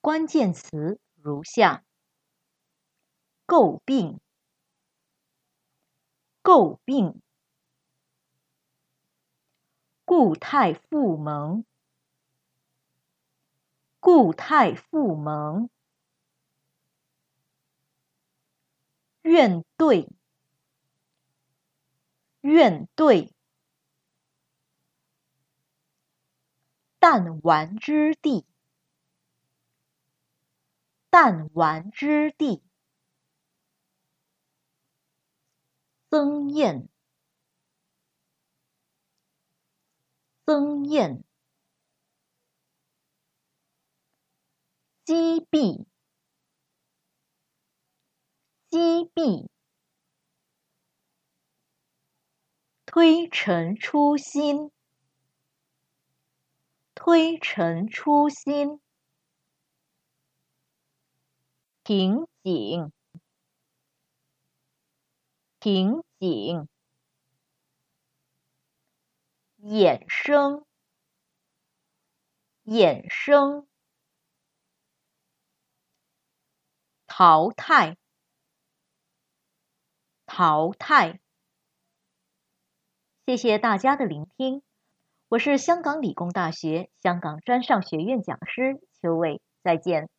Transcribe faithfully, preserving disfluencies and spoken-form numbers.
关键词如下：诟病、诟病、固态复萌、固态复萌、怨怼、怨怼、弹丸之地、弹丸之地、增艳、增艳、击毙、击毙、推陈出新、推陈出新、瓶颈、瓶颈、衍生、衍生、淘汰、淘汰。谢谢大家的聆听，我是香港理工大学香港专上学院讲师邱蔚，再见。